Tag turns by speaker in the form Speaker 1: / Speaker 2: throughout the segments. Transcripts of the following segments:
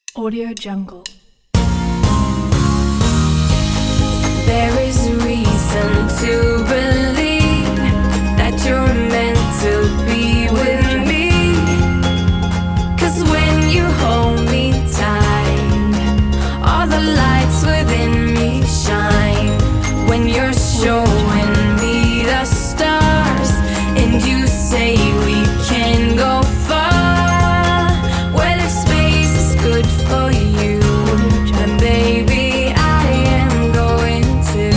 Speaker 1: Audio Jungle.
Speaker 2: There is reason to believe that you're meant to be with me. 'Cause when you hold me tight, all the lights within me shine. When you're showing me the stars and you say we can go far. Well, if space is good for you, then baby I am going to.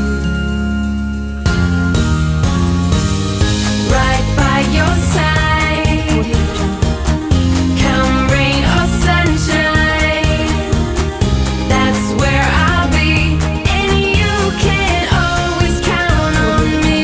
Speaker 2: Right by your side, come rain or sunshine, that's where I'll be, and you can always count on me.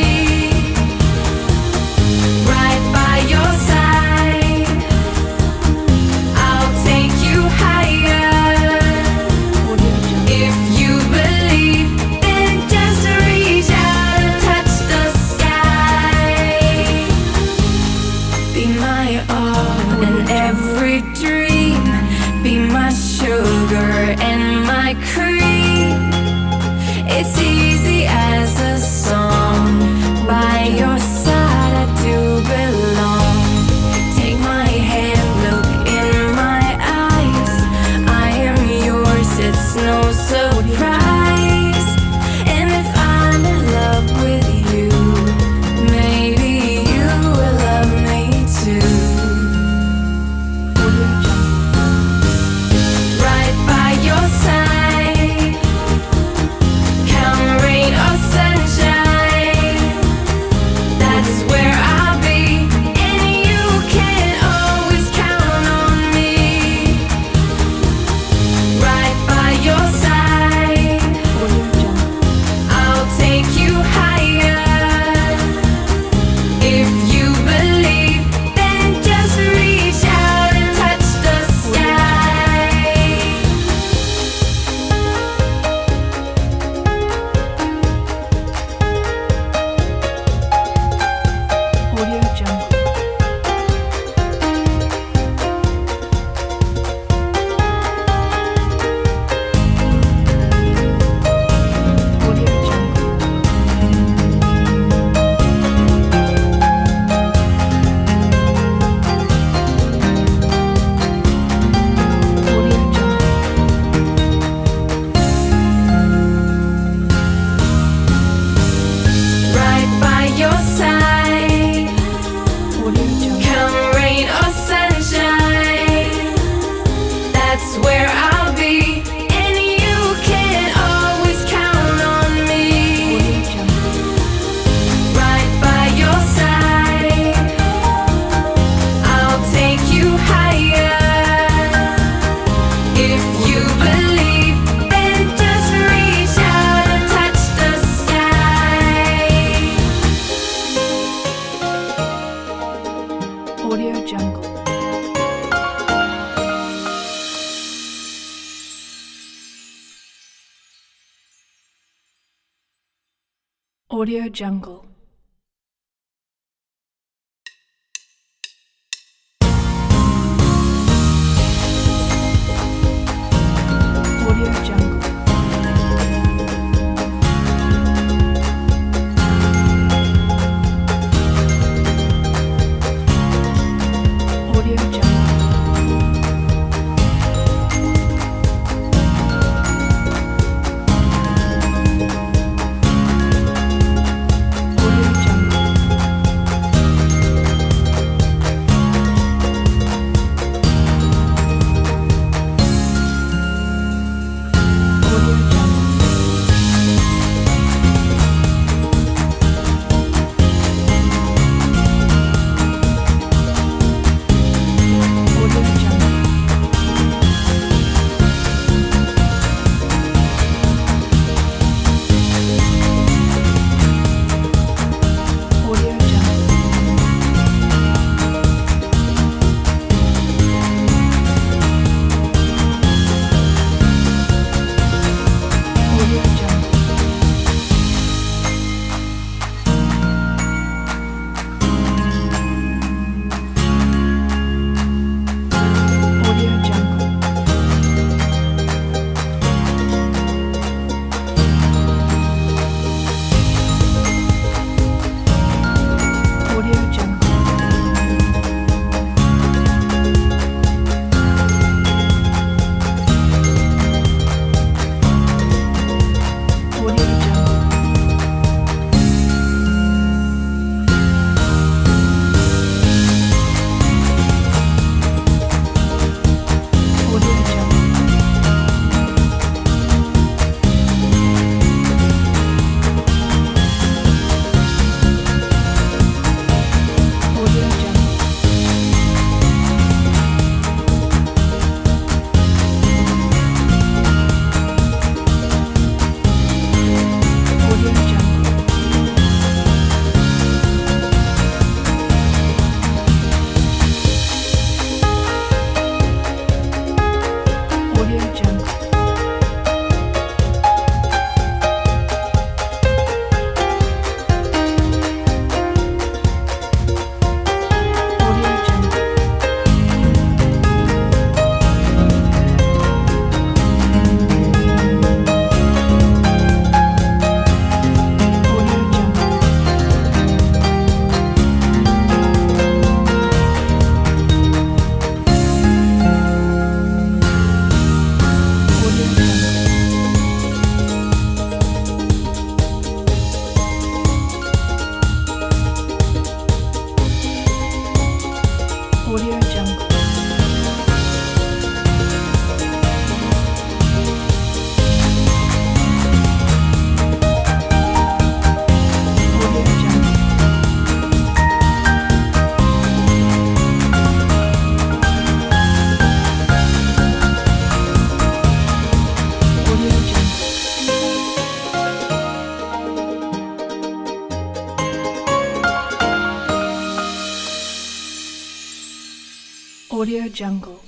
Speaker 2: Right by your side, I'll take you higher. If you believe, then just reach out and touch the sky. Be my all in every dream. Be my sugar and my cream. It's easy as a song. By your side I do belong. Take my hand, look in my eyes. I am yours, it's no surprise. And if I'm in love with you, maybe you will love me too. Right by your side, come rain or sunshine, that's where I'll be, and you can always count on me. Right by your side, I'll take you higher. If you believe, then just reach out and touch the sky.
Speaker 1: Audio Jungle. Audio Jungle. Audio Jungle.
Speaker 2: Right by your side,
Speaker 1: Audio Jungle.
Speaker 2: come rain or sunshine, that's where I'll be, and you can always count on me.
Speaker 1: Audio Jungle.
Speaker 2: Right by your side, I'll take you higher. If you believe, then just reach out and touch the sky.
Speaker 1: Audio Jungle. Audio Jungle. Audio Jungle. Audio Jungle. Audio Jungle. Audio Jungle. Audio Jungle. Audio Jungle. Audio Jungle. Audio Jungle. Audio Jungle. Audio Jungle. Audio Jungle.